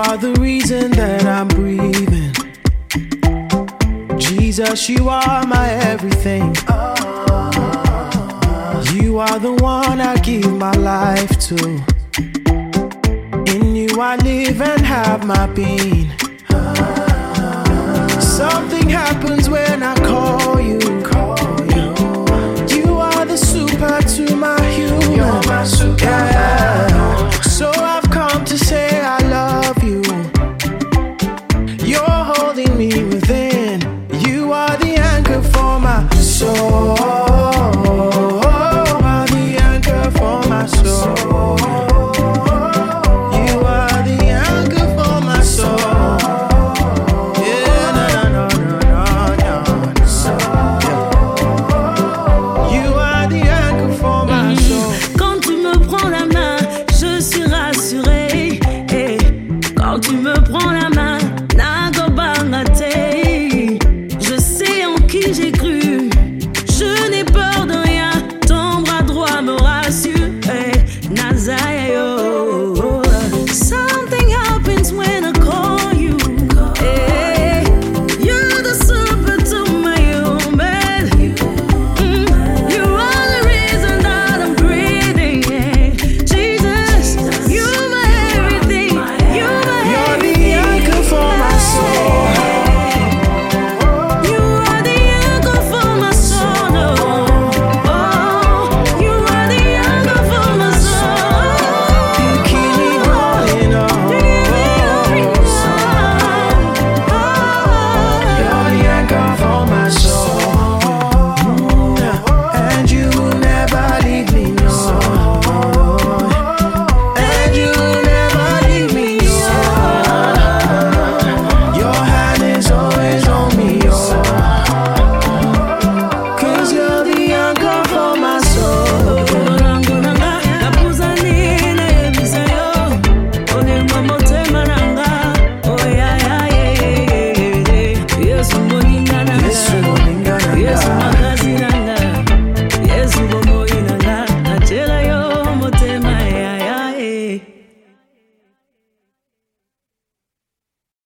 are the reason that I'm breathing. Jesus, you are my everything. You are the one I give my life to. In you I live and have my being. Something happens when I call you. You are the super to my human. You're my super. Yeah. So I've come to say I love you. You're holding me within. You are the anchor for my soul.